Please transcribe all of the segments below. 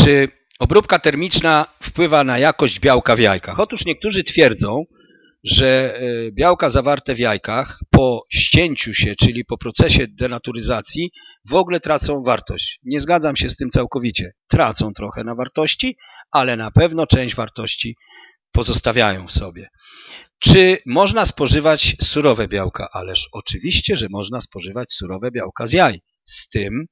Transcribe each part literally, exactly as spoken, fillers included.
Czy obróbka termiczna wpływa na jakość białka w jajkach? Otóż niektórzy twierdzą, że białka zawarte w jajkach po ścięciu się, czyli po procesie denaturyzacji, w ogóle tracą wartość. Nie zgadzam się z tym całkowicie. Tracą trochę na wartości, ale na pewno część wartości pozostawiają w sobie. Czy można spożywać surowe białka? Ależ oczywiście, że można spożywać surowe białka z jaj. Z tym,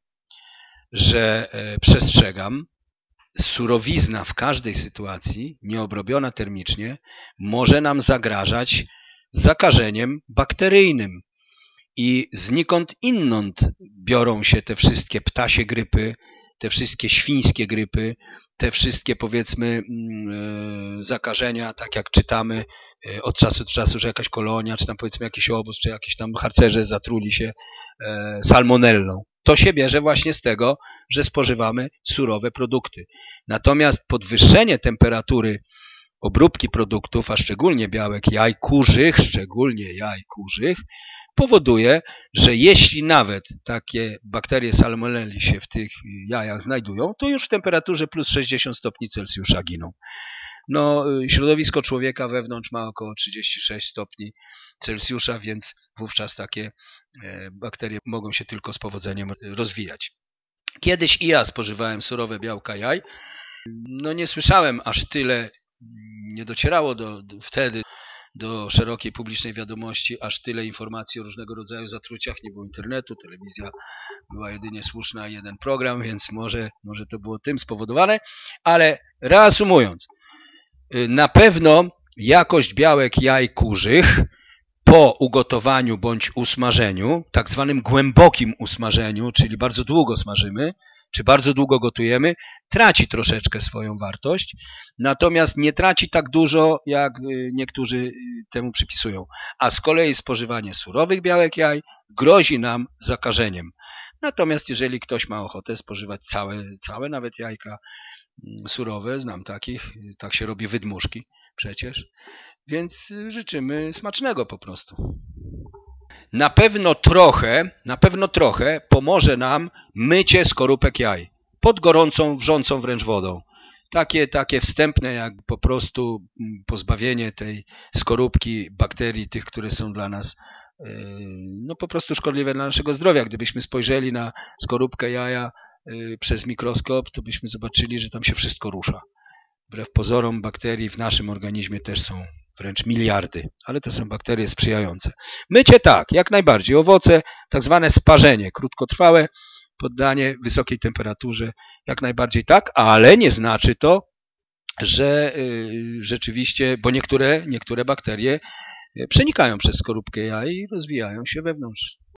że e, przestrzegam, surowizna w każdej sytuacji, nieobrobiona termicznie, może nam zagrażać zakażeniem bakteryjnym. I znikąd inąd biorą się te wszystkie ptasie grypy, te wszystkie świńskie grypy, te wszystkie, powiedzmy, zakażenia, tak jak czytamy od czasu do czasu, że jakaś kolonia, czy tam powiedzmy jakiś obóz, czy jakiś tam harcerze zatruli się salmonellą. To się bierze właśnie z tego, że spożywamy surowe produkty. Natomiast podwyższenie temperatury obróbki produktów, a szczególnie białek jaj kurzych, szczególnie jaj kurzych, powoduje, że jeśli nawet takie bakterie salmonelli się w tych jajach znajdują, to już w temperaturze plus sześćdziesiąt stopni Celsjusza giną. No, środowisko człowieka wewnątrz ma około trzydzieści sześć stopni Celsjusza, więc wówczas takie bakterie mogą się tylko z powodzeniem rozwijać. Kiedyś i ja spożywałem surowe białka jaj. No nie słyszałem aż tyle, nie docierało do, do, wtedy do szerokiej publicznej wiadomości aż tyle informacji o różnego rodzaju zatruciach. Nie było internetu, telewizja była jedynie słuszna, jeden program, więc może, może to było tym spowodowane. Ale reasumując, na pewno jakość białek jaj kurzych po ugotowaniu bądź usmażeniu, tak zwanym głębokim usmażeniu, czyli bardzo długo smażymy, czy bardzo długo gotujemy, traci troszeczkę swoją wartość, natomiast nie traci tak dużo, jak niektórzy temu przypisują. A z kolei spożywanie surowych białek jaj grozi nam zakażeniem. Natomiast jeżeli ktoś ma ochotę spożywać całe, całe nawet jajka surowe, znam takich, tak się robi wydmuszki przecież, więc życzymy smacznego po prostu. Na pewno trochę, na pewno trochę pomoże nam mycie skorupek jaj pod gorącą, wrzącą wręcz wodą. Takie, takie wstępne, jak po prostu pozbawienie tej skorupki bakterii, tych, które są dla nas yy, no po prostu szkodliwe dla naszego zdrowia. Gdybyśmy spojrzeli na skorupkę jaja yy, przez mikroskop, to byśmy zobaczyli, że tam się wszystko rusza. Wbrew pozorom bakterii w naszym organizmie też są wręcz miliardy, ale to są bakterie sprzyjające. Mycie tak, jak najbardziej. Owoce, tak zwane sparzenie, krótkotrwałe, poddanie wysokiej temperaturze, jak najbardziej tak, ale nie znaczy to, że y, rzeczywiście, bo niektóre, niektóre bakterie przenikają przez skorupkę jaj i rozwijają się wewnątrz.